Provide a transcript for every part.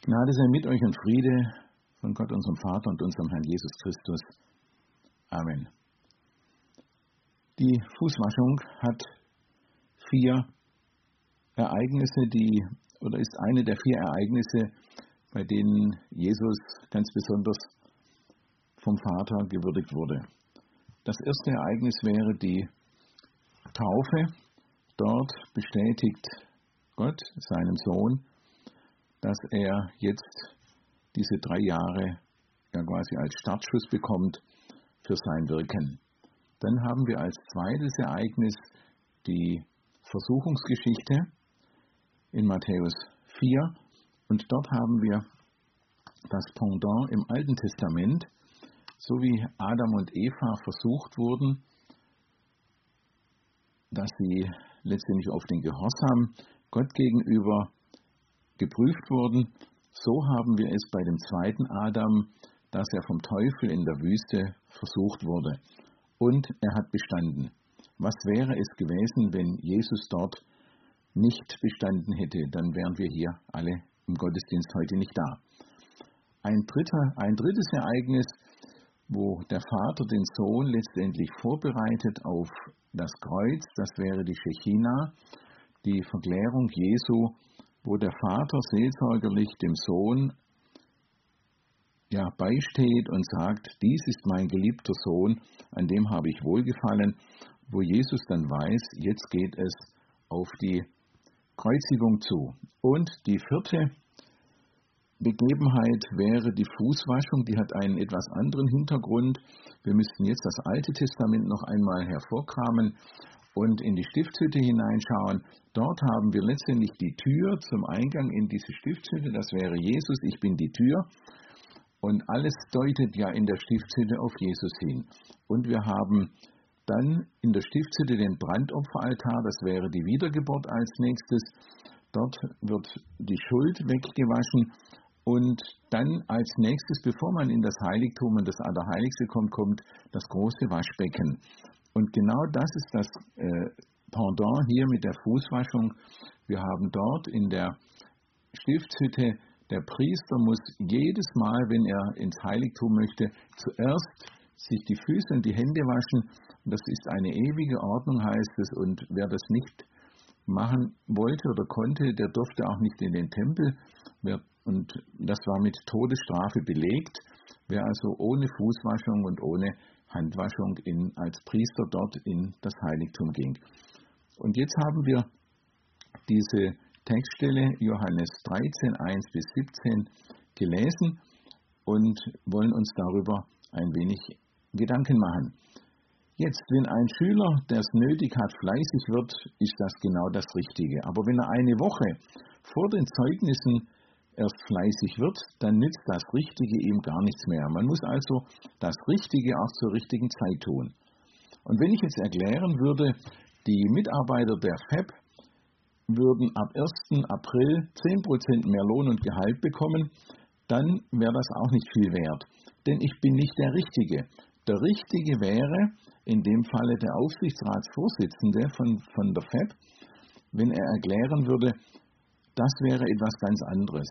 Gnade sei mit euch und Friede von Gott, unserem Vater und unserem Herrn Jesus Christus. Amen. Die Fußwaschung hat 4 Ereignisse, ist eine der 4 Ereignisse, bei denen Jesus ganz besonders vom Vater gewürdigt wurde. Das erste Ereignis wäre die Taufe. Dort bestätigt Gott seinem Sohn, dass er jetzt diese 3 Jahre quasi als Startschuss bekommt für sein Wirken. Dann haben wir als zweites Ereignis die Versuchungsgeschichte in Matthäus 4 und dort haben wir das Pendant im Alten Testament, so wie Adam und Eva versucht wurden, dass sie letztendlich auf den Gehorsam Gott gegenüber geprüft wurden, so haben wir es bei dem zweiten Adam, dass er vom Teufel in der Wüste versucht wurde. Und er hat bestanden. Was wäre es gewesen, wenn Jesus dort nicht bestanden hätte? Dann wären wir hier alle im Gottesdienst heute nicht da. Ein drittes Ereignis, wo der Vater den Sohn letztendlich vorbereitet auf das Kreuz, das wäre die Shechina, die Verklärung Jesu, wo der Vater seelsorgerlich dem Sohn beisteht und sagt, dies ist mein geliebter Sohn, an dem habe ich wohlgefallen, wo Jesus dann weiß, jetzt geht es auf die Kreuzigung zu. Und die 4. Begebenheit wäre die Fußwaschung, die hat einen etwas anderen Hintergrund. Wir müssten jetzt das Alte Testament noch einmal hervorkramen und in die Stiftshütte hineinschauen. Dort haben wir letztendlich die Tür zum Eingang in diese Stiftshütte, das wäre Jesus, ich bin die Tür. Und alles deutet ja in der Stiftshütte auf Jesus hin. Und wir haben dann in der Stiftshütte den Brandopferaltar, das wäre die Wiedergeburt als nächstes. Dort wird die Schuld weggewaschen. Und dann als nächstes, bevor man in das Heiligtum und das Allerheiligste kommt das große Waschbecken. Und genau das ist das Pendant hier mit der Fußwaschung. Wir haben dort in der Stiftshütte, der Priester muss jedes Mal, wenn er ins Heiligtum möchte, zuerst sich die Füße und die Hände waschen. Und das ist eine ewige Ordnung, heißt es. Und wer das nicht machen wollte oder konnte, der durfte auch nicht in den Tempel. Und das war mit Todesstrafe belegt. Wer also ohne Fußwaschung und ohne Handwaschung als Priester dort in das Heiligtum ging. Und jetzt haben wir diese Textstelle Johannes 13, 1-17 gelesen und wollen uns darüber ein wenig Gedanken machen. Jetzt, wenn ein Schüler, der es nötig hat, fleißig wird, ist das genau das Richtige. Aber wenn er eine Woche vor den Zeugnissen erst fleißig wird, dann nützt das Richtige ihm gar nichts mehr. Man muss also das Richtige auch zur richtigen Zeit tun. Und wenn ich jetzt erklären würde, die Mitarbeiter der FEB würden ab 1. April 10% mehr Lohn und Gehalt bekommen, dann wäre das auch nicht viel wert. Denn ich bin nicht der Richtige. Der Richtige wäre in dem Falle der Aufsichtsratsvorsitzende von der FEB, wenn er erklären würde, das wäre etwas ganz anderes.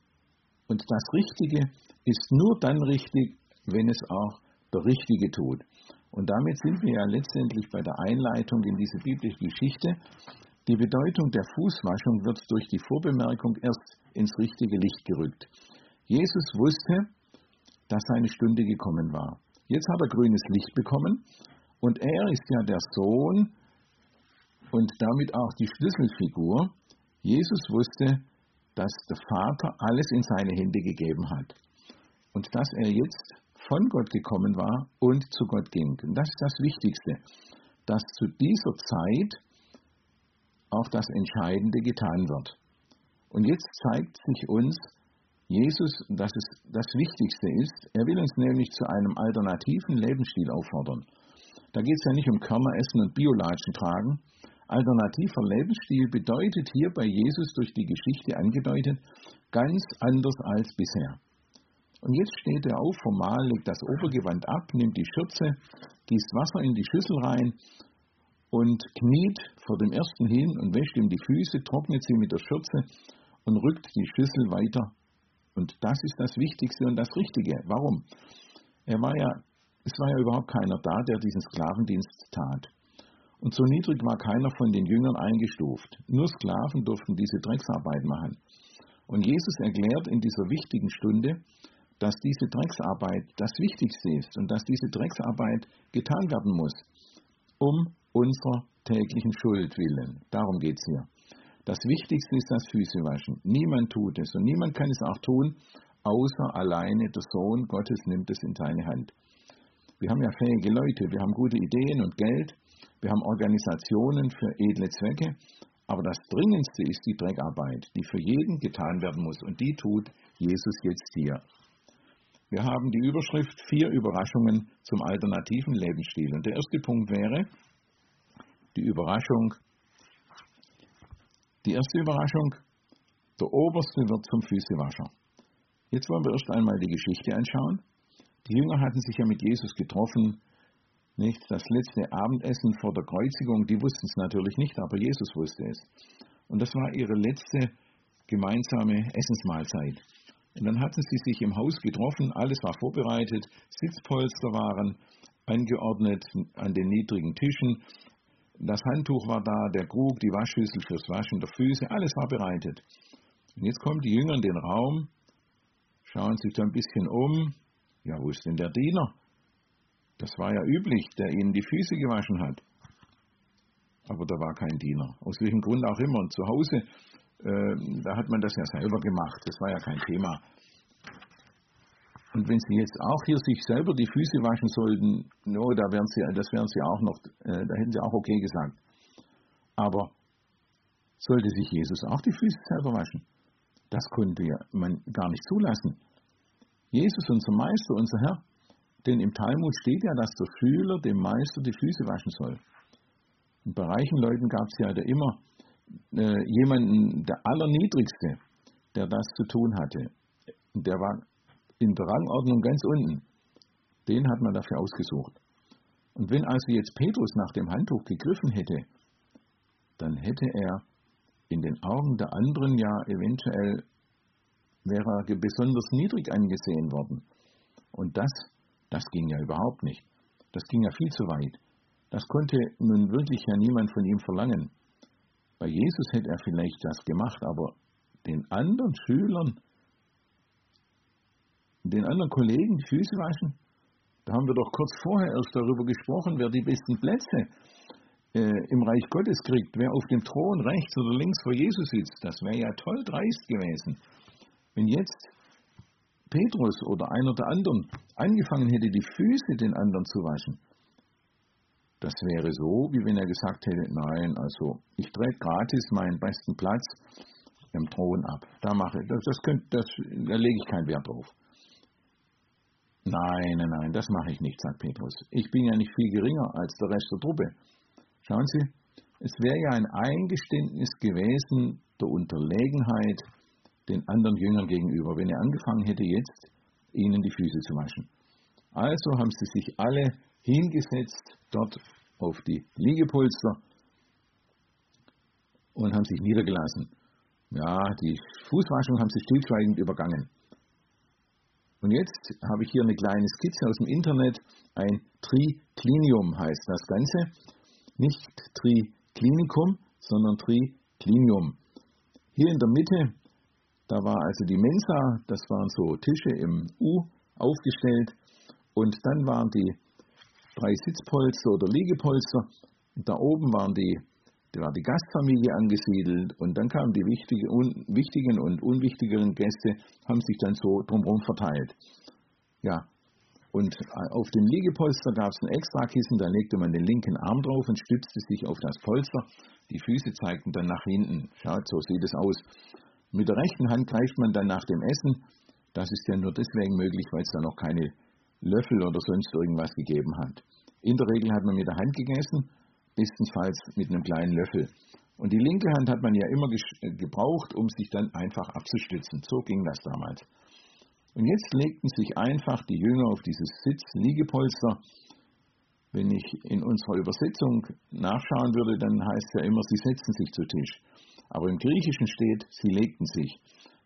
Und das Richtige ist nur dann richtig, wenn es auch der Richtige tut. Und damit sind wir ja letztendlich bei der Einleitung in diese biblische Geschichte. Die Bedeutung der Fußwaschung wird durch die Vorbemerkung erst ins richtige Licht gerückt. Jesus wusste, dass seine Stunde gekommen war. Jetzt hat er grünes Licht bekommen und er ist ja der Sohn und damit auch die Schlüsselfigur. Jesus wusste, dass der Vater alles in seine Hände gegeben hat und dass er jetzt von Gott gekommen war und zu Gott ging. Und das ist das Wichtigste, dass zu dieser Zeit auch das Entscheidende getan wird. Und jetzt zeigt sich uns Jesus, dass es das Wichtigste ist. Er will uns nämlich zu einem alternativen Lebensstil auffordern. Da geht es ja nicht um Körner essen und Biolatschen tragen. Alternativer Lebensstil bedeutet hier bei Jesus durch die Geschichte angedeutet, ganz anders als bisher. Und jetzt steht er auf vom Mahl, legt das Obergewand ab, nimmt die Schürze, gießt Wasser in die Schüssel rein und kniet vor dem Ersten hin und wäscht ihm die Füße, trocknet sie mit der Schürze und rückt die Schüssel weiter Und das ist das Wichtigste und das Richtige. Warum? Es war ja überhaupt keiner da, der diesen Sklavendienst tat. Und so niedrig war keiner von den Jüngern eingestuft. Nur Sklaven durften diese Drecksarbeit machen. Und Jesus erklärt in dieser wichtigen Stunde, dass diese Drecksarbeit das Wichtigste ist und dass diese Drecksarbeit getan werden muss, um unserer täglichen Schuld willen. Darum geht es hier. Das Wichtigste ist das Füßewaschen. Niemand tut es und niemand kann es auch tun, außer alleine der Sohn Gottes nimmt es in seine Hand. Wir haben ja fähige Leute, wir haben gute Ideen und Geld, wir haben Organisationen für edle Zwecke, aber das Dringendste ist die Dreckarbeit, die für jeden getan werden muss und die tut Jesus jetzt hier. Wir haben die Überschrift 4 Überraschungen zum alternativen Lebensstil. Und der erste Punkt wäre die erste Überraschung, der Oberste wird zum Füßewascher. Jetzt wollen wir erst einmal die Geschichte anschauen. Die Jünger hatten sich ja mit Jesus getroffen, nicht das letzte Abendessen vor der Kreuzigung, die wussten es natürlich nicht, aber Jesus wusste es. Und das war ihre letzte gemeinsame Essensmahlzeit. Und dann hatten sie sich im Haus getroffen, alles war vorbereitet, Sitzpolster waren angeordnet an den niedrigen Tischen, das Handtuch war da, der Krug, die Waschschüssel fürs Waschen der Füße, alles war bereitet. Und jetzt kommen die Jünger in den Raum, schauen sich da ein bisschen um, ja, wo ist denn der Diener? Das war ja üblich, der ihnen die Füße gewaschen hat. Aber da war kein Diener, aus welchem Grund auch immer. Und zu Hause, da hat man das ja selber gemacht, das war ja kein Thema. Und wenn sie jetzt auch hier sich selber die Füße waschen sollten, no, das wären sie auch noch, da hätten sie auch okay gesagt. Aber sollte sich Jesus auch die Füße selber waschen? Das konnte man gar nicht zulassen. Jesus, unser Meister, unser Herr, denn im Talmud steht ja, dass der Schüler dem Meister die Füße waschen soll. Und bei reichen Leuten gab es ja immer jemanden, der Allerniedrigste, der das zu tun hatte. Und der war in der Rangordnung ganz unten. Den hat man dafür ausgesucht. Und wenn also jetzt Petrus nach dem Handtuch gegriffen hätte, dann hätte er in den Augen der anderen ja eventuell, wäre er besonders niedrig angesehen worden. Und das ging ja überhaupt nicht. Das ging ja viel zu weit. Das konnte nun wirklich ja niemand von ihm verlangen. Bei Jesus hätte er vielleicht das gemacht, aber den anderen Schülern, den anderen Kollegen die Füße waschen, da haben wir doch kurz vorher erst darüber gesprochen, wer die besten Plätze im Reich Gottes kriegt, wer auf dem Thron rechts oder links vor Jesus sitzt. Das wäre ja toll dreist gewesen. Wenn jetzt Petrus oder einer der anderen angefangen hätte, die Füße den anderen zu waschen, das wäre so, wie wenn er gesagt hätte, nein, also ich trete gratis meinen besten Platz im Thron ab. Da lege ich keinen Wert drauf. Nein, das mache ich nicht, sagt Petrus. Ich bin ja nicht viel geringer als der Rest der Truppe. Schauen Sie, es wäre ja ein Eingeständnis gewesen der Unterlegenheit den anderen Jüngern gegenüber, wenn er angefangen hätte, jetzt ihnen die Füße zu waschen. Also haben sie sich alle hingesetzt, dort auf die Liegepolster und haben sich niedergelassen. Ja, die Fußwaschung haben sie stillschweigend übergangen. Und jetzt habe ich hier eine kleine Skizze aus dem Internet. Ein Triclinium heißt das Ganze. Nicht Triclinikum, sondern Triclinium. Hier in der Mitte, da war also die Mensa, das waren so Tische im U aufgestellt. Und dann waren die 3 Sitzpolster oder Liegepolster. Da oben war die Gastfamilie angesiedelt und dann kamen die wichtigen und unwichtigeren Gäste, haben sich dann so drumherum verteilt. Ja, und auf dem Liegepolster gab es ein Extrakissen, da legte man den linken Arm drauf und stützte sich auf das Polster. Die Füße zeigten dann nach hinten. Schaut, so sieht es aus. Mit der rechten Hand greift man dann nach dem Essen. Das ist ja nur deswegen möglich, weil es da noch keine Löffel oder sonst irgendwas gegeben hat. In der Regel hat man mit der Hand gegessen, bestenfalls mit einem kleinen Löffel. Und die linke Hand hat man ja immer gebraucht, um sich dann einfach abzustützen. So ging das damals. Und jetzt legten sich einfach die Jünger auf dieses Sitz-Liegepolster. Wenn ich in unserer Übersetzung nachschauen würde, dann heißt es ja immer, sie setzten sich zu Tisch. Aber im Griechischen steht, sie legten sich.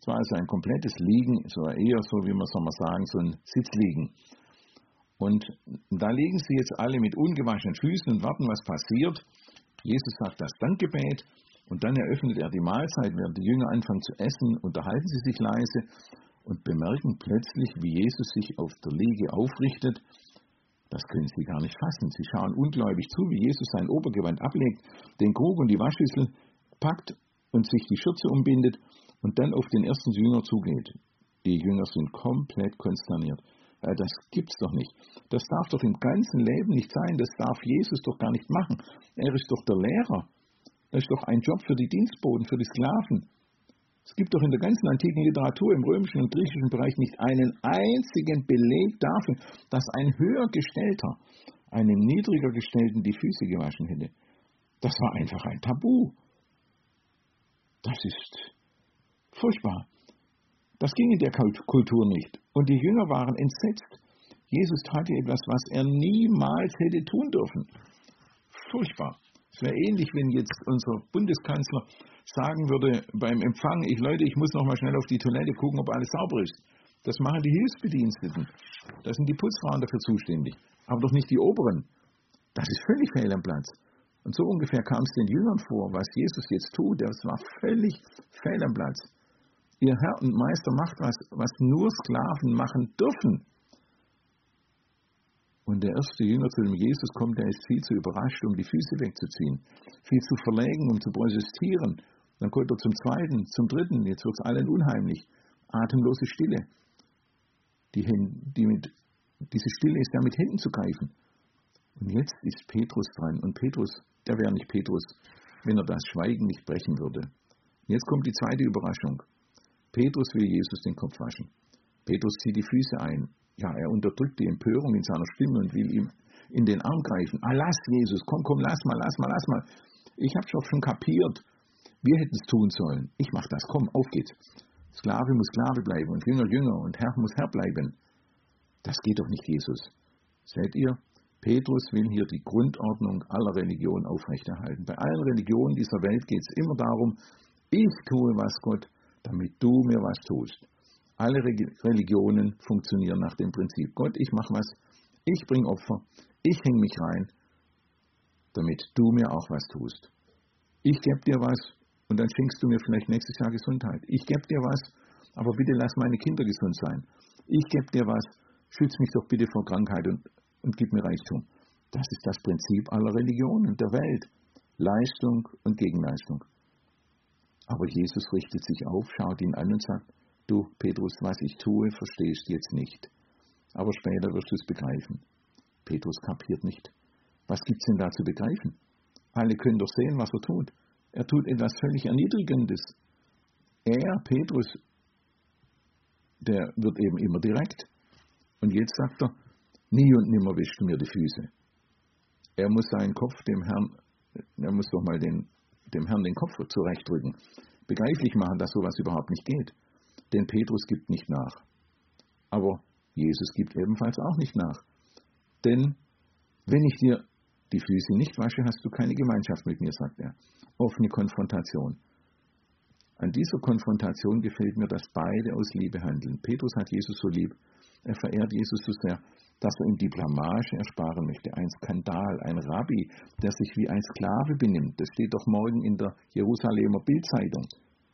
Es war also ein komplettes Liegen, so eher so, wie man soll man sagen, so ein Sitzliegen. Und da liegen sie jetzt alle mit ungewaschenen Füßen und warten, was passiert. Jesus sagt das Dankgebet und dann eröffnet er die Mahlzeit, während die Jünger anfangen zu essen, unterhalten sie sich leise und bemerken plötzlich, wie Jesus sich auf der Liege aufrichtet. Das können sie gar nicht fassen. Sie schauen ungläubig zu, wie Jesus sein Obergewand ablegt, den Krug und die Waschschüssel packt und sich die Schürze umbindet und dann auf den ersten Jünger zugeht. Die Jünger sind komplett konsterniert. Das gibt's doch nicht. Das darf doch im ganzen Leben nicht sein. Das darf Jesus doch gar nicht machen. Er ist doch der Lehrer. Das ist doch ein Job für die Dienstboten, für die Sklaven. Es gibt doch in der ganzen antiken Literatur im römischen und griechischen Bereich nicht einen einzigen Beleg dafür, dass ein Höhergestellter einem Niedriger Gestellten die Füße gewaschen hätte. Das war einfach ein Tabu. Das ist furchtbar. Das ging in der Kultur nicht. Und die Jünger waren entsetzt. Jesus tat hier etwas, was er niemals hätte tun dürfen. Furchtbar. Es wäre ähnlich, wenn jetzt unser Bundeskanzler sagen würde beim Empfang, ich muss noch mal schnell auf die Toilette gucken, ob alles sauber ist. Das machen die Hilfsbediensteten. Da sind die Putzfrauen dafür zuständig. Aber doch nicht die Oberen. Das ist völlig fehl am Platz. Und so ungefähr kam es den Jüngern vor, was Jesus jetzt tut. Das war völlig fehl am Platz. Ihr Herr und Meister macht was nur Sklaven machen dürfen. Und der erste Jünger, zu dem Jesus kommt, der ist viel zu überrascht, um die Füße wegzuziehen. Viel zu verlegen, um zu protestieren. Dann kommt er zum zweiten, zum dritten. Jetzt wird es allen unheimlich. Atemlose Stille. Diese Stille ist ja mit Händen zu greifen. Und jetzt ist Petrus dran. Und Petrus, der wäre nicht Petrus, wenn er das Schweigen nicht brechen würde. Und jetzt kommt die zweite Überraschung. Petrus will Jesus den Kopf waschen. Petrus zieht die Füße ein. Ja, er unterdrückt die Empörung in seiner Stimme und will ihm in den Arm greifen. Lass Jesus, komm, lass mal. Ich habe schon kapiert. Wir hätten es tun sollen. Ich mach das, komm, auf geht's. Sklave muss Sklave bleiben und Jünger und Herr muss Herr bleiben. Das geht doch nicht, Jesus. Seht ihr? Petrus will hier die Grundordnung aller Religionen aufrechterhalten. Bei allen Religionen dieser Welt geht es immer darum, ich tue was, Gott, damit du mir was tust. Alle Religionen funktionieren nach dem Prinzip, Gott, ich mache was, ich bringe Opfer, ich hänge mich rein, damit du mir auch was tust. Ich gebe dir was und dann schenkst du mir vielleicht nächstes Jahr Gesundheit. Ich gebe dir was, aber bitte lass meine Kinder gesund sein. Ich gebe dir was, schütz mich doch bitte vor Krankheit und gib mir Reichtum. Das ist das Prinzip aller Religionen der Welt. Leistung und Gegenleistung. Aber Jesus richtet sich auf, schaut ihn an und sagt, du Petrus, was ich tue, verstehst jetzt nicht. Aber später wirst du es begreifen. Petrus kapiert nicht. Was gibt's denn da zu begreifen? Alle können doch sehen, was er tut. Er tut etwas völlig Erniedrigendes. Petrus, der wird eben immer direkt. Und jetzt sagt er, nie und nimmer wischst du mir die Füße. Er muss seinen Kopf er muss doch mal dem Herrn den Kopf zurechtdrücken. Begreiflich machen, dass sowas überhaupt nicht geht. Denn Petrus gibt nicht nach. Aber Jesus gibt ebenfalls auch nicht nach. Denn wenn ich dir die Füße nicht wasche, hast du keine Gemeinschaft mit mir, sagt er. Offene Konfrontation. An dieser Konfrontation gefällt mir, dass beide aus Liebe handeln. Petrus hat Jesus so lieb, er verehrt Jesus so sehr, dass er ihm die Blamage ersparen möchte. Ein Skandal, ein Rabbi, der sich wie ein Sklave benimmt. Das steht doch morgen in der Jerusalemer Bildzeitung.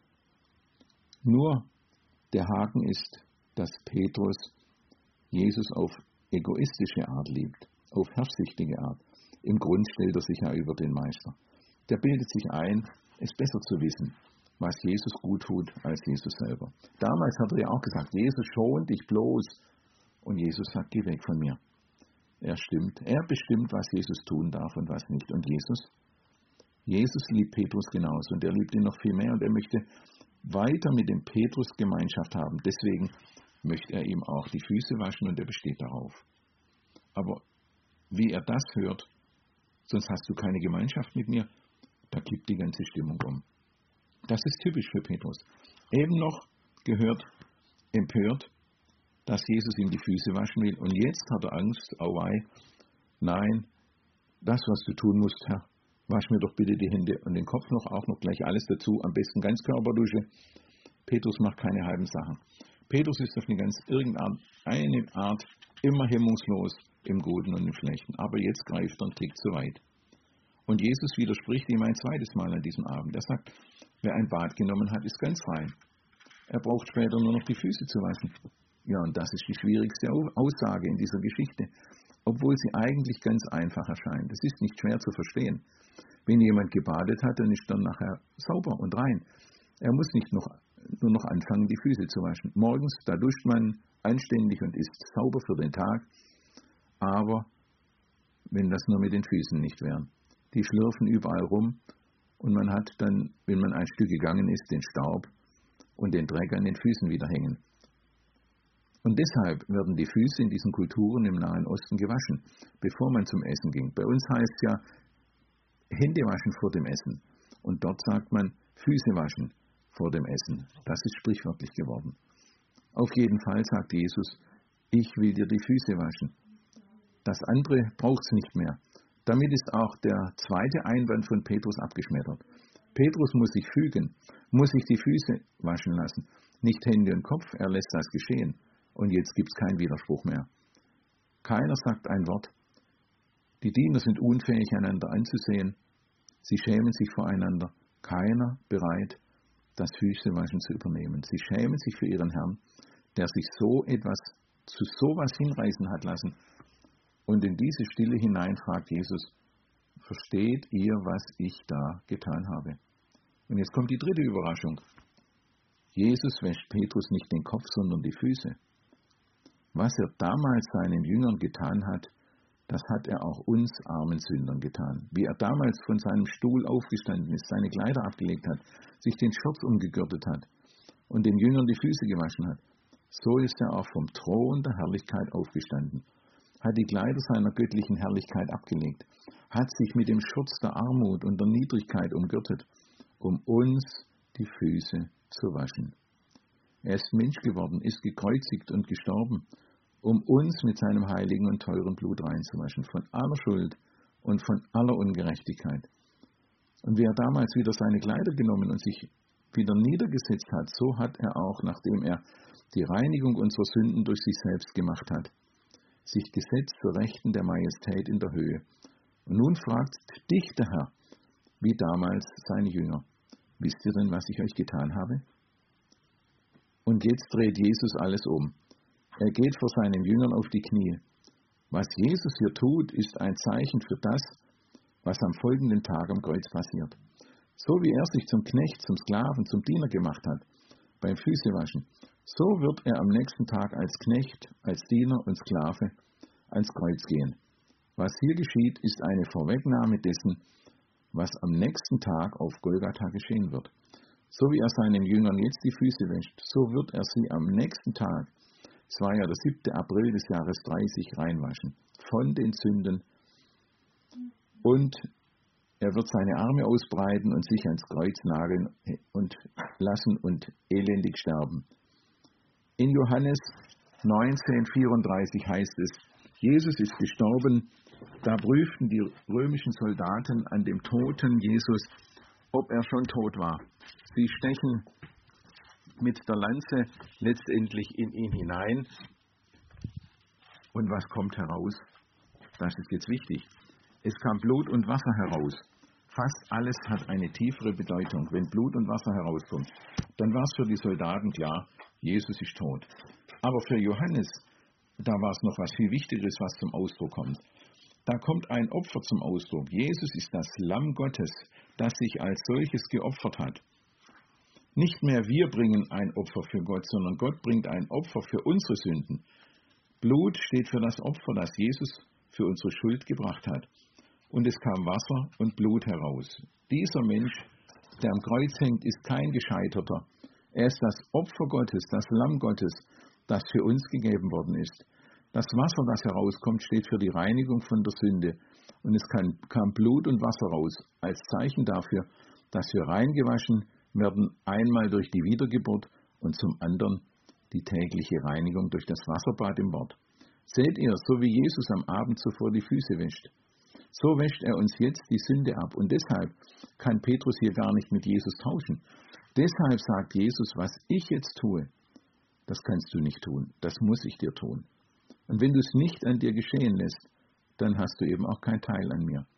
Nur der Haken ist, dass Petrus Jesus auf egoistische Art liebt, auf herrschsüchtige Art. Im Grund stellt er sich ja über den Meister. Der bildet sich ein, es besser zu wissen, was Jesus gut tut, als Jesus selber. Damals hat er ja auch gesagt, Jesus, schon dich bloß. Und Jesus sagt, geh weg von mir. Er bestimmt, was Jesus tun darf und was nicht. Und Jesus liebt Petrus genauso und er liebt ihn noch viel mehr und er möchte weiter mit dem Petrus Gemeinschaft haben. Deswegen möchte er ihm auch die Füße waschen und er besteht darauf. Aber wie er das hört, sonst hast du keine Gemeinschaft mit mir, da kippt die ganze Stimmung um. Das ist typisch für Petrus. Eben noch empört, dass Jesus ihm die Füße waschen will und jetzt hat er Angst, auwei, nein, das, was du tun musst, Herr, wasch mir doch bitte die Hände und den Kopf auch noch gleich alles dazu, am besten Ganzkörperdusche. Petrus macht keine halben Sachen. Petrus ist auf eine irgendeine Art immer hemmungslos im Guten und im Schlechten. Aber jetzt greift er einen Tick zu weit. Und Jesus widerspricht ihm ein zweites Mal an diesem Abend. Er sagt, wer ein Bad genommen hat, ist ganz rein. Er braucht später nur noch die Füße zu waschen. Ja, und das ist die schwierigste Aussage in dieser Geschichte, obwohl sie eigentlich ganz einfach erscheint. Es ist nicht schwer zu verstehen. Wenn jemand gebadet hat, dann ist er nachher sauber und rein. Er muss nicht nur noch anfangen, die Füße zu waschen. Morgens, da duscht man anständig und ist sauber für den Tag. Aber wenn das nur mit den Füßen nicht wäre. Die schlürfen überall rum und man hat dann, wenn man ein Stück gegangen ist, den Staub und den Dreck an den Füßen wieder hängen. Und deshalb werden die Füße in diesen Kulturen im Nahen Osten gewaschen, bevor man zum Essen ging. Bei uns heißt es ja Hände waschen vor dem Essen. Und dort sagt man Füße waschen vor dem Essen. Das ist sprichwörtlich geworden. Auf jeden Fall sagt Jesus, ich will dir die Füße waschen. Das andere braucht es nicht mehr. Damit ist auch der zweite Einwand von Petrus abgeschmettert. Petrus muss sich fügen, muss sich die Füße waschen lassen. Nicht Hände und Kopf, er lässt das geschehen. Und jetzt gibt es keinen Widerspruch mehr. Keiner sagt ein Wort. Die Diener sind unfähig, einander anzusehen. Sie schämen sich voreinander. Keiner bereit, das Füßewaschen zu übernehmen. Sie schämen sich für ihren Herrn, der sich zu sowas hinreißen hat lassen. Und in diese Stille hinein fragt Jesus, versteht ihr, was ich da getan habe? Und jetzt kommt die dritte Überraschung. Jesus wäscht Petrus nicht den Kopf, sondern die Füße. Was er damals seinen Jüngern getan hat, das hat er auch uns armen Sündern getan. Wie er damals von seinem Stuhl aufgestanden ist, seine Kleider abgelegt hat, sich den Schurz umgegürtet hat und den Jüngern die Füße gewaschen hat, so ist er auch vom Thron der Herrlichkeit aufgestanden, hat die Kleider seiner göttlichen Herrlichkeit abgelegt, hat sich mit dem Schurz der Armut und der Niedrigkeit umgürtet, um uns die Füße zu waschen. Er ist Mensch geworden, ist gekreuzigt und gestorben, um uns mit seinem heiligen und teuren Blut reinzuwaschen, von aller Schuld und von aller Ungerechtigkeit. Und wie er damals wieder seine Kleider genommen und sich wieder niedergesetzt hat, so hat er auch, nachdem er die Reinigung unserer Sünden durch sich selbst gemacht hat, sich gesetzt zur Rechten der Majestät in der Höhe. Und nun fragt dich der Herr, wie damals seine Jünger, wisst ihr denn, was ich euch getan habe? Und jetzt dreht Jesus alles um. Er geht vor seinen Jüngern auf die Knie. Was Jesus hier tut, ist ein Zeichen für das, was am folgenden Tag am Kreuz passiert. So wie er sich zum Knecht, zum Sklaven, zum Diener gemacht hat, beim Füßewaschen, so wird er am nächsten Tag als Knecht, als Diener und Sklave ans Kreuz gehen. Was hier geschieht, ist eine Vorwegnahme dessen, was am nächsten Tag auf Golgatha geschehen wird. So wie er seinen Jüngern jetzt die Füße wäscht, so wird er sie am nächsten Tag, es war ja der 7. April des Jahres 30, reinwaschen, von den Sünden. Und er wird seine Arme ausbreiten und sich ans Kreuz nageln und lassen und elendig sterben. In Johannes 19,34 heißt es, Jesus ist gestorben, da prüften die römischen Soldaten an dem toten Jesus, ob er schon tot war. Sie stechen mit der Lanze letztendlich in ihn hinein. Und was kommt heraus? Das ist jetzt wichtig. Es kam Blut und Wasser heraus. Fast alles hat eine tiefere Bedeutung. Wenn Blut und Wasser herauskommt, dann war es für die Soldaten klar, Jesus ist tot. Aber für Johannes, da war es noch was viel Wichtigeres, was zum Ausdruck kommt. Da kommt ein Opfer zum Ausdruck. Jesus ist das Lamm Gottes, das sich als solches geopfert hat. Nicht mehr wir bringen ein Opfer für Gott, sondern Gott bringt ein Opfer für unsere Sünden. Blut steht für das Opfer, das Jesus für unsere Schuld gebracht hat. Und es kam Wasser und Blut heraus. Dieser Mensch, der am Kreuz hängt, ist kein Gescheiterter. Er ist das Opfer Gottes, das Lamm Gottes, das für uns gegeben worden ist. Das Wasser, das herauskommt, steht für die Reinigung von der Sünde. Und es kam Blut und Wasser raus, als Zeichen dafür, dass wir reingewaschen werden, einmal durch die Wiedergeburt und zum anderen die tägliche Reinigung durch das Wasserbad im Wort. Seht ihr, so wie Jesus am Abend zuvor die Füße wäscht, so wäscht er uns jetzt die Sünde ab. Und deshalb kann Petrus hier gar nicht mit Jesus tauschen. Deshalb sagt Jesus, was ich jetzt tue, das kannst du nicht tun, das muss ich dir tun. Und wenn du es nicht an dir geschehen lässt, dann hast du eben auch keinen Teil an mir.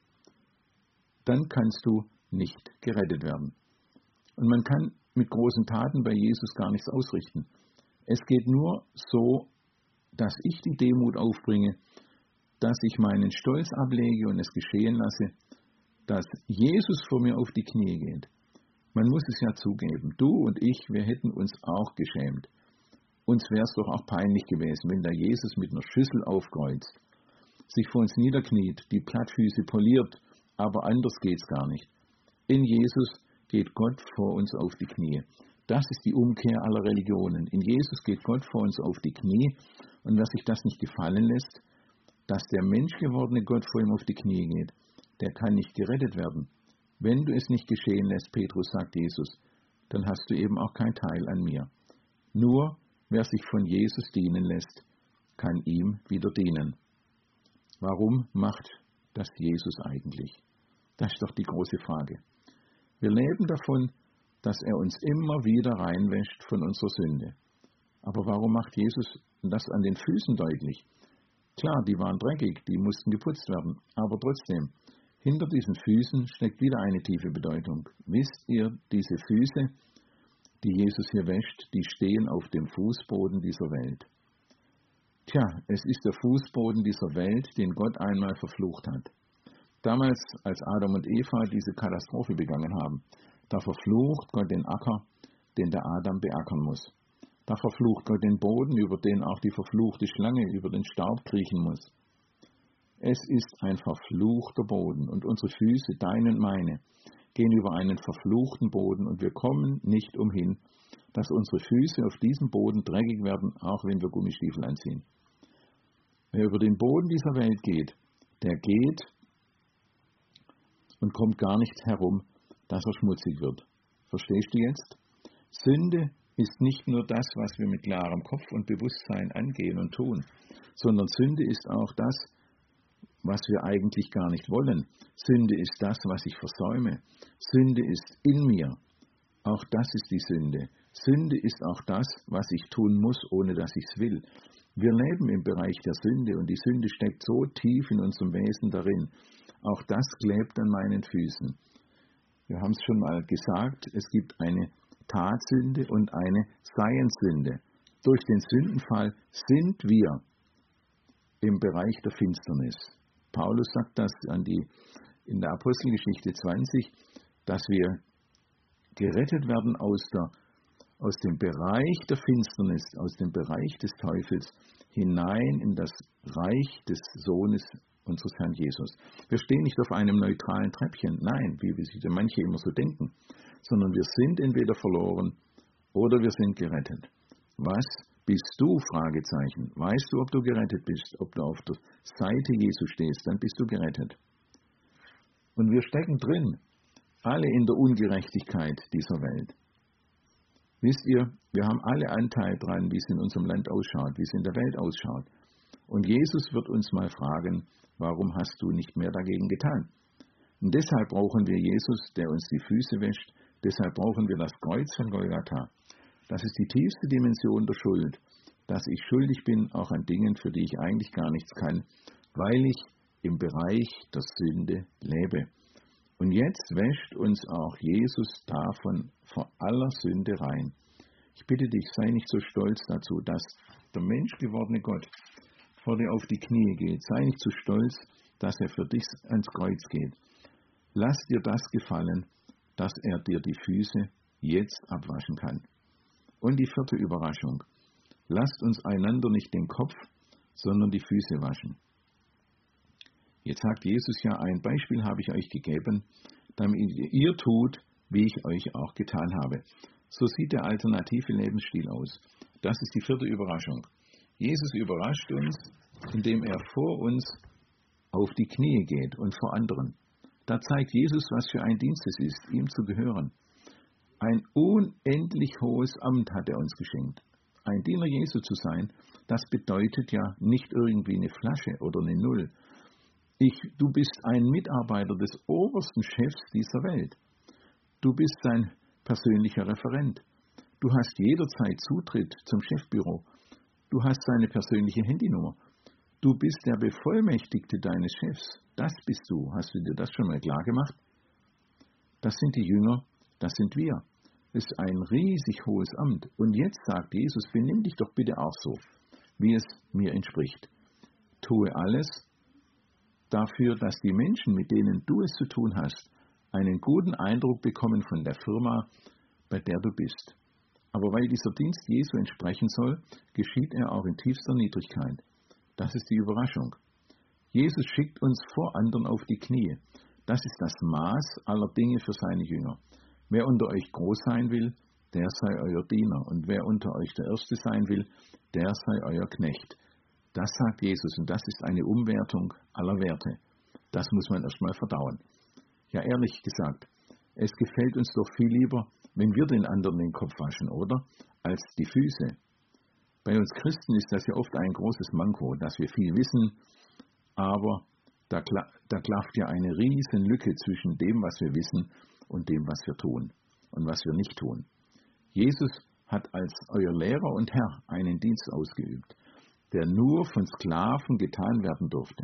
Dann kannst du nicht gerettet werden. Und man kann mit großen Taten bei Jesus gar nichts ausrichten. Es geht nur so, dass ich die Demut aufbringe, dass ich meinen Stolz ablege und es geschehen lasse, dass Jesus vor mir auf die Knie geht. Man muss es ja zugeben, du und ich, wir hätten uns auch geschämt. Uns wäre es doch auch peinlich gewesen, wenn da Jesus mit einer Schüssel aufkreuzt, sich vor uns niederkniet, die Plattfüße poliert, aber anders geht's gar nicht. In Jesus geht Gott vor uns auf die Knie. Das ist die Umkehr aller Religionen. In Jesus geht Gott vor uns auf die Knie, und wer sich das nicht gefallen lässt, dass der menschgewordene Gott vor ihm auf die Knie geht, der kann nicht gerettet werden. Wenn du es nicht geschehen lässt, Petrus, sagt Jesus, dann hast du eben auch keinen Teil an mir. Nur wer sich von Jesus dienen lässt, kann ihm wieder dienen. Warum macht das Jesus eigentlich? Das ist doch die große Frage. Wir leben davon, dass er uns immer wieder reinwäscht von unserer Sünde. Aber warum macht Jesus das an den Füßen deutlich? Klar, die waren dreckig, die mussten geputzt werden, aber trotzdem, hinter diesen Füßen steckt wieder eine tiefe Bedeutung. Wisst ihr, diese Füße, die Jesus hier wäscht, die stehen auf dem Fußboden dieser Welt. Tja, es ist der Fußboden dieser Welt, den Gott einmal verflucht hat. Damals, als Adam und Eva diese Katastrophe begangen haben, da verflucht Gott den Acker, den der Adam beackern muss. Da verflucht Gott den Boden, über den auch die verfluchte Schlange über den Staub kriechen muss. Es ist ein verfluchter Boden, und unsere Füße, deine und meine, gehen über einen verfluchten Boden, und wir kommen nicht umhin, dass unsere Füße auf diesem Boden dreckig werden, auch wenn wir Gummistiefel anziehen. Wer über den Boden dieser Welt geht, der geht und kommt gar nicht herum, dass er schmutzig wird. Verstehst du jetzt? Sünde ist nicht nur das, was wir mit klarem Kopf und Bewusstsein angehen und tun, sondern Sünde ist auch das, was wir eigentlich gar nicht wollen. Sünde ist das, was ich versäume. Sünde ist in mir. Auch das ist die Sünde. Sünde ist auch das, was ich tun muss, ohne dass ich es will. Wir leben im Bereich der Sünde, und die Sünde steckt so tief in unserem Wesen darin. Auch das klebt an meinen Füßen. Wir haben es schon mal gesagt, es gibt eine Tatsünde und eine Seinssünde. Durch den Sündenfall sind wir im Bereich der Finsternis. Paulus sagt das in der Apostelgeschichte 20, dass wir gerettet werden aus dem Bereich der Finsternis, aus dem Bereich des Teufels, hinein in das Reich des Sohnes unseres Herrn Jesus. Wir stehen nicht auf einem neutralen Treppchen, nein, wie sich manche immer so denken, sondern wir sind entweder verloren oder wir sind gerettet. Was bist du? Fragezeichen. Weißt du, ob du gerettet bist? Ob du auf der Seite Jesu stehst, dann bist du gerettet. Und wir stecken drin, alle in der Ungerechtigkeit dieser Welt. Wisst ihr, wir haben alle Anteil dran, wie es in unserem Land ausschaut, wie es in der Welt ausschaut. Und Jesus wird uns mal fragen, warum hast du nicht mehr dagegen getan? Und deshalb brauchen wir Jesus, der uns die Füße wäscht. Deshalb brauchen wir das Kreuz von Golgatha. Das ist die tiefste Dimension der Schuld, dass ich schuldig bin, auch an Dingen, für die ich eigentlich gar nichts kann, weil ich im Bereich der Sünde lebe. Und jetzt wäscht uns auch Jesus davon vor aller Sünde rein. Ich bitte dich, sei nicht so stolz dazu, dass der menschgewordene Gott vor dir auf die Knie geht. Sei nicht so stolz, dass er für dich ans Kreuz geht. Lass dir das gefallen, dass er dir die Füße jetzt abwaschen kann. Und die vierte Überraschung. Lasst uns einander nicht den Kopf, sondern die Füße waschen. Jetzt sagt Jesus ja, ein Beispiel habe ich euch gegeben, damit ihr tut, wie ich euch auch getan habe. So sieht der alternative Lebensstil aus. Das ist die vierte Überraschung. Jesus überrascht uns, indem er vor uns auf die Knie geht und vor anderen. Da zeigt Jesus, was für ein Dienst es ist, ihm zu gehören. Ein unendlich hohes Amt hat er uns geschenkt. Ein Diener Jesu zu sein, das bedeutet ja nicht irgendwie eine Flasche oder eine Null. Du bist ein Mitarbeiter des obersten Chefs dieser Welt. Du bist sein persönlicher Referent. Du hast jederzeit Zutritt zum Chefbüro. Du hast seine persönliche Handynummer. Du bist der Bevollmächtigte deines Chefs. Das bist du. Hast du dir das schon mal klar gemacht? Das sind die Jünger, das sind wir. Es ist ein riesig hohes Amt. Und jetzt sagt Jesus, benimm dich doch bitte auch so, wie es mir entspricht. Tue alles dafür, dass die Menschen, mit denen du es zu tun hast, einen guten Eindruck bekommen von der Firma, bei der du bist. Aber weil dieser Dienst Jesu entsprechen soll, geschieht er auch in tiefster Niedrigkeit. Das ist die Überraschung. Jesus schickt uns vor anderen auf die Knie. Das ist das Maß aller Dinge für seine Jünger. Wer unter euch groß sein will, der sei euer Diener. Und wer unter euch der Erste sein will, der sei euer Knecht. Das sagt Jesus und das ist eine Umwertung aller Werte. Das muss man erstmal verdauen. Ja, ehrlich gesagt, es gefällt uns doch viel lieber, wenn wir den anderen den Kopf waschen, oder? Als die Füße. Bei uns Christen ist das ja oft ein großes Manko, dass wir viel wissen, aber da klafft ja eine riesen Lücke zwischen dem, was wir wissen und dem, was wir tun und was wir nicht tun. Jesus hat als euer Lehrer und Herr einen Dienst ausgeübt, der nur von Sklaven getan werden durfte.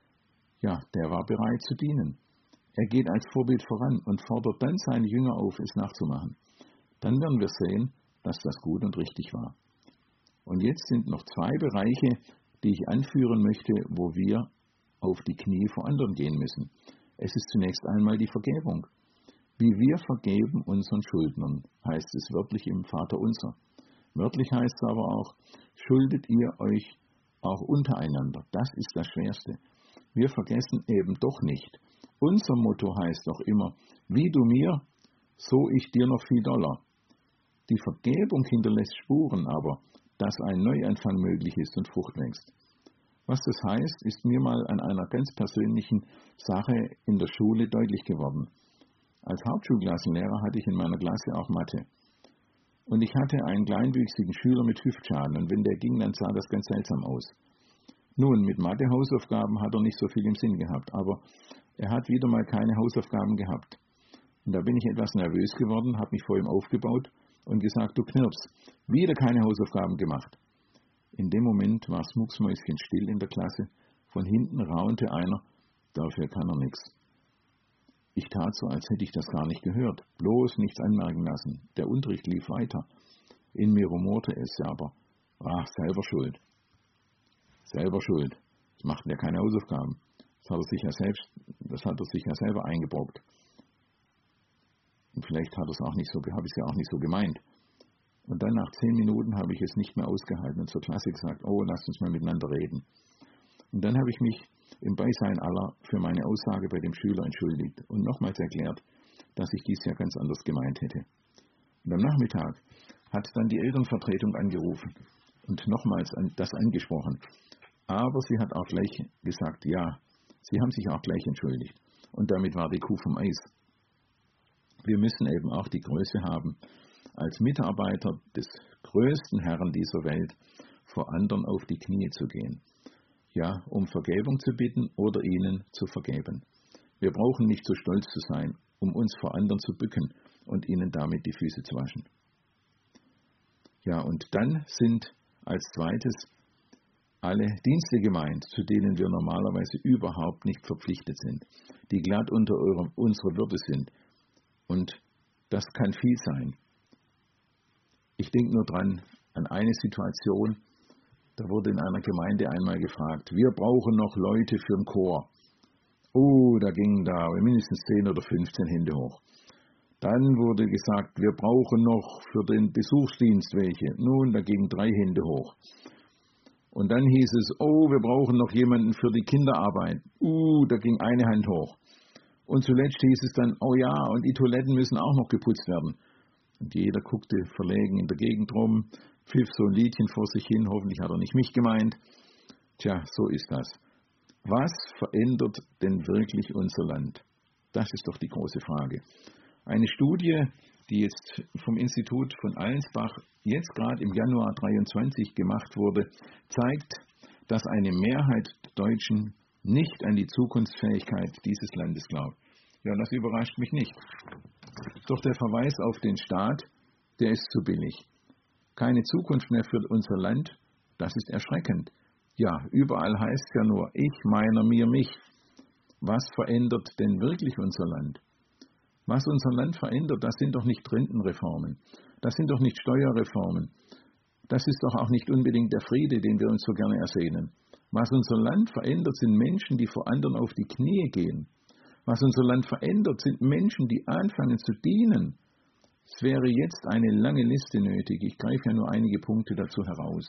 Ja, der war bereit zu dienen. Er geht als Vorbild voran und fordert dann seine Jünger auf, es nachzumachen. Dann werden wir sehen, dass das gut und richtig war. Und jetzt sind noch zwei Bereiche, die ich anführen möchte, wo wir auf die Knie vor anderen gehen müssen. Es ist zunächst einmal die Vergebung. Wie wir vergeben unseren Schuldnern, heißt es wörtlich im Vaterunser. Wörtlich heißt es aber auch, schuldet ihr euch auch untereinander. Das ist das Schwerste. Wir vergessen eben doch nicht. Unser Motto heißt doch immer, wie du mir, so ich dir noch viel doller. Die Vergebung hinterlässt Spuren, aber dass ein Neuanfang möglich ist und Frucht wächst. Was das heißt, ist mir mal an einer ganz persönlichen Sache in der Schule deutlich geworden. Als Hauptschulklassenlehrer hatte ich in meiner Klasse auch Mathe. Und ich hatte einen kleinwüchsigen Schüler mit Hüftschaden und wenn der ging, dann sah das ganz seltsam aus. Nun, mit Mathe-Hausaufgaben hat er nicht so viel im Sinn gehabt, aber er hat wieder mal keine Hausaufgaben gehabt. Und da bin ich etwas nervös geworden, habe mich vor ihm aufgebaut und gesagt, du Knirps, wieder keine Hausaufgaben gemacht. In dem Moment war es mucksmäuschen still in der Klasse. Von hinten raunte einer, dafür kann er nichts. Ich tat so, als hätte ich das gar nicht gehört, bloß nichts anmerken lassen. Der Unterricht lief weiter. In mir rumorte es aber, selber schuld. Selber schuld. Das machten ja keine Hausaufgaben. Das hat er sich ja selber eingebrockt. Und vielleicht habe ich es ja auch nicht so gemeint. Und dann nach 10 Minuten habe ich es nicht mehr ausgehalten und zur Klasse gesagt, lasst uns mal miteinander reden. Und dann habe ich mich im Beisein aller für meine Aussage bei dem Schüler entschuldigt und nochmals erklärt, dass ich dies ja ganz anders gemeint hätte. Und am Nachmittag hat dann die Elternvertretung angerufen und nochmals das angesprochen. Aber sie hat auch gleich gesagt, ja, sie haben sich auch gleich entschuldigt. Und damit war die Kuh vom Eis. Wir müssen eben auch die Größe haben, als Mitarbeiter des größten Herrn dieser Welt vor anderen auf die Knie zu gehen. Ja, um Vergebung zu bitten oder ihnen zu vergeben. Wir brauchen nicht so stolz zu sein, um uns vor anderen zu bücken und ihnen damit die Füße zu waschen. Ja, und dann sind als zweites alle Dienste gemeint, zu denen wir normalerweise überhaupt nicht verpflichtet sind, die glatt unter unserer Würde sind. Und das kann viel sein. Ich denke nur dran an eine Situation, da wurde in einer Gemeinde einmal gefragt, wir brauchen noch Leute für den Chor. Da gingen da mindestens 10 oder 15 Hände hoch. Dann wurde gesagt, wir brauchen noch für den Besuchsdienst welche. Nun, da gingen 3 Hände hoch. Und dann hieß es, wir brauchen noch jemanden für die Kinderarbeit. Da ging eine Hand hoch. Und zuletzt hieß es dann, und die Toiletten müssen auch noch geputzt werden. Und jeder guckte verlegen in der Gegend rum, pfiff so ein Liedchen vor sich hin, hoffentlich hat er nicht mich gemeint. Tja, so ist das. Was verändert denn wirklich unser Land? Das ist doch die große Frage. Eine Studie, die jetzt vom Institut von Allensbach jetzt gerade im Januar 23 gemacht wurde, zeigt, dass eine Mehrheit der Deutschen nicht an die Zukunftsfähigkeit dieses Landes glaubt. Ja, das überrascht mich nicht. Doch der Verweis auf den Staat, der ist zu billig. Keine Zukunft mehr für unser Land, das ist erschreckend. Ja, überall heißt es ja nur ich, meiner, mir, mich. Was verändert denn wirklich unser Land? Was unser Land verändert, das sind doch nicht Rentenreformen, das sind doch nicht Steuerreformen, das ist doch auch nicht unbedingt der Friede, den wir uns so gerne ersehnen. Was unser Land verändert, sind Menschen, die vor anderen auf die Knie gehen. Was unser Land verändert, sind Menschen, die anfangen zu dienen. Es wäre jetzt eine lange Liste nötig, ich greife ja nur einige Punkte dazu heraus.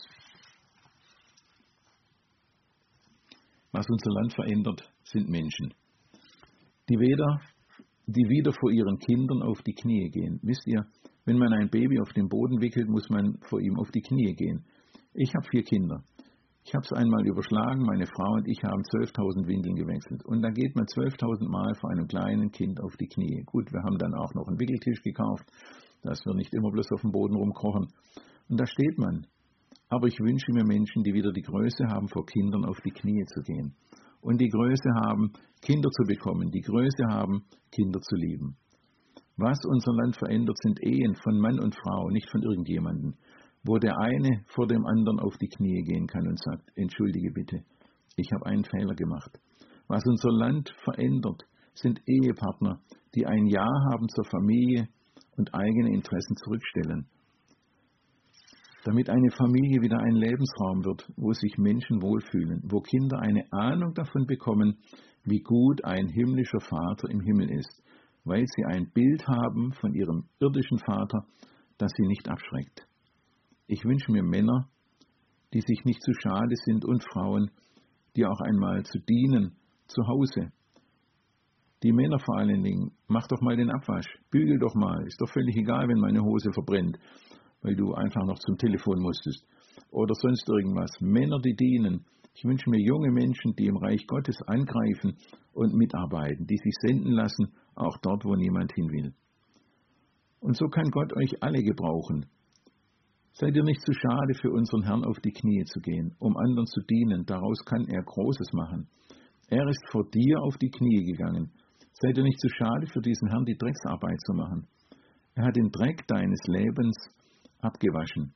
Was unser Land verändert, sind Menschen, die wieder vor ihren Kindern auf die Knie gehen. Wisst ihr, wenn man ein Baby auf den Boden wickelt, muss man vor ihm auf die Knie gehen. Ich habe 4 Kinder. Ich habe es einmal überschlagen, meine Frau und ich haben 12.000 Windeln gewechselt. Und da geht man 12.000 Mal vor einem kleinen Kind auf die Knie. Gut, wir haben dann auch noch einen Wickeltisch gekauft, dass wir nicht immer bloß auf dem Boden rumkochen. Und da steht man. Aber ich wünsche mir Menschen, die wieder die Größe haben, vor Kindern auf die Knie zu gehen. Und die Größe haben, Kinder zu bekommen, die Größe haben, Kinder zu lieben. Was unser Land verändert, sind Ehen von Mann und Frau, nicht von irgendjemandem, wo der eine vor dem anderen auf die Knie gehen kann und sagt, entschuldige bitte, ich habe einen Fehler gemacht. Was unser Land verändert, sind Ehepartner, die ein Ja haben zur Familie und eigene Interessen zurückstellen. Damit eine Familie wieder ein Lebensraum wird, wo sich Menschen wohlfühlen, wo Kinder eine Ahnung davon bekommen, wie gut ein himmlischer Vater im Himmel ist, weil sie ein Bild haben von ihrem irdischen Vater, das sie nicht abschreckt. Ich wünsche mir Männer, die sich nicht zu schade sind und Frauen, die auch einmal zu dienen, zu Hause. Die Männer vor allen Dingen, mach doch mal den Abwasch, bügel doch mal, ist doch völlig egal, wenn meine Hose verbrennt, weil du einfach noch zum Telefon musstest oder sonst irgendwas. Männer, die dienen. Ich wünsche mir junge Menschen, die im Reich Gottes angreifen und mitarbeiten, die sich senden lassen, auch dort, wo niemand hin will. Und so kann Gott euch alle gebrauchen. Seid ihr nicht zu schade, für unseren Herrn auf die Knie zu gehen, um anderen zu dienen, daraus kann er Großes machen. Er ist vor dir auf die Knie gegangen. Seid ihr nicht zu schade, für diesen Herrn die Drecksarbeit zu machen. Er hat den Dreck deines Lebens abgewaschen.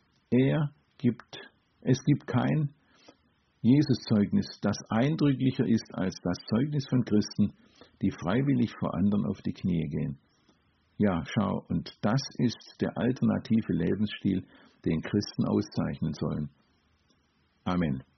Es gibt kein Jesus-Zeugnis, das eindrücklicher ist als das Zeugnis von Christen, die freiwillig vor anderen auf die Knie gehen. Ja, schau, und das ist der alternative Lebensstil, den Christen auszeichnen sollen. Amen.